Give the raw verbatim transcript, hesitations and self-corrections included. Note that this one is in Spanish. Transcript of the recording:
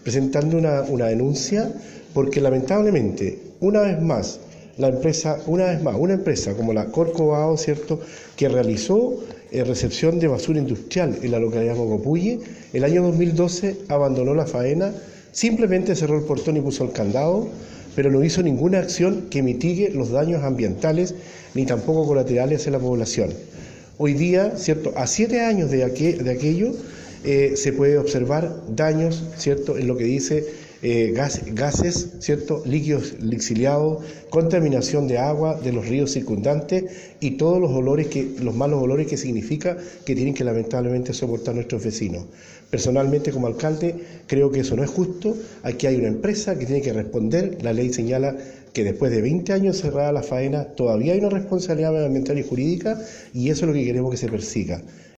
presentando una, una denuncia porque lamentablemente, una vez más, la empresa, una vez más, una empresa como la Corcovado, ¿cierto?, que realizó eh, recepción de basura industrial en la localidad de Mocopuille, el año dos mil doce abandonó la faena, simplemente cerró el portón y puso el candado, pero no hizo ninguna acción que mitigue los daños ambientales ni tampoco colaterales en la población. Hoy día, ¿cierto?, a siete años de, aqu de aquello, eh, se puede observar daños, ¿cierto?, en lo que dice eh, gas, gases, ¿cierto?, líquidos lixiviados, contaminación de agua de los ríos circundantes y todos los olores que, los malos olores que significa que tienen que lamentablemente soportar nuestros vecinos. Personalmente, como alcalde, creo que eso no es justo. Aquí hay una empresa que tiene que responder. La ley señala que después de veinte años cerrada la faena todavía hay una responsabilidad ambiental y jurídica, y eso es lo que queremos que se persiga.